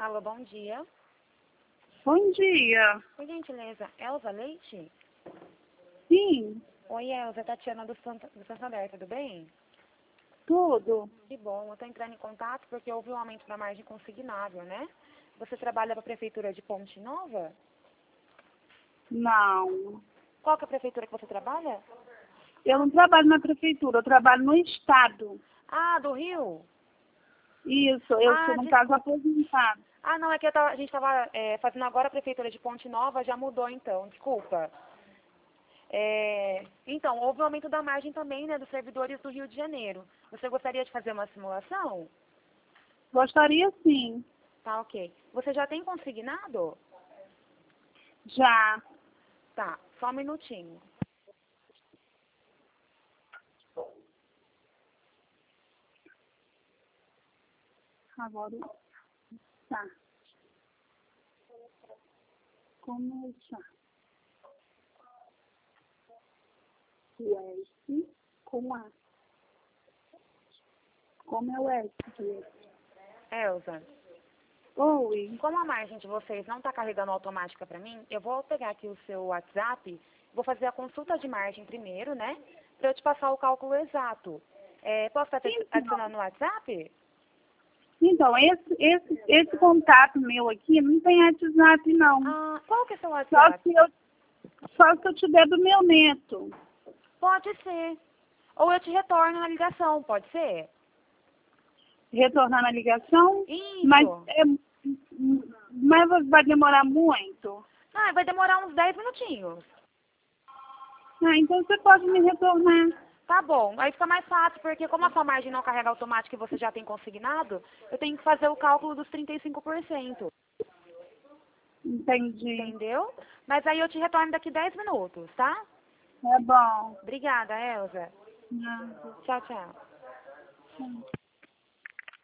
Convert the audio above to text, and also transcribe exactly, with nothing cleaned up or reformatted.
Alô, bom dia. Bom dia. Por gentileza, Elza Leite? Sim, Oi, Elza, Tatiana do, Santa, do Santander, tudo bem? tudo. Que bom, eu estou entrando em contato porque houve um aumento da margem consignável, né? Você trabalha para a Prefeitura de Ponte Nova? Não. Qual que é a prefeitura que você trabalha? Eu não trabalho na prefeitura, eu trabalho no estado. Ah, do Rio? Isso, eu Ah, sou, no desculpa. caso, aposentada. Ah, não, é que eu tava- a gente estava fazendo agora a Prefeitura de Ponte Nova, já mudou então, desculpa. É, então, houve um aumento da margem também, né, dos servidores do Rio de Janeiro. Você gostaria de fazer uma simulação? Gostaria sim. Tá, ok. Você já tem consignado? Já. Tá, só um minutinho. Agora, tá. Começar. O S com A. Como é o S? Elza, Oi. como a margem de vocês não está carregando automática para mim, eu vou pegar aqui o seu WhatsApp, vou fazer a consulta de margem primeiro, né, para eu te passar o cálculo exato. É, posso estar te Então, adicionando no WhatsApp? então esse, esse, esse contato meu aqui não tem WhatsApp, não. Ah, qual que é seu Só WhatsApp? se eu, só se eu tiver do meu neto. Pode ser. Ou eu te retorno na ligação, pode ser? Retornar na ligação, Isso. mas, é, mas vai demorar muito. Ah, vai demorar uns dez minutinhos. Ah, então você pode me retornar. Tá bom, aí fica mais fácil, porque como a sua margem não carrega automática e você já tem consignado, eu tenho que fazer o cálculo dos trinta e cinco por cento, Entendi. entendeu? Mas aí eu te retorno daqui dez minutos, tá? É bom. Obrigada, Elza. Não. Tchau, tchau. Tchau.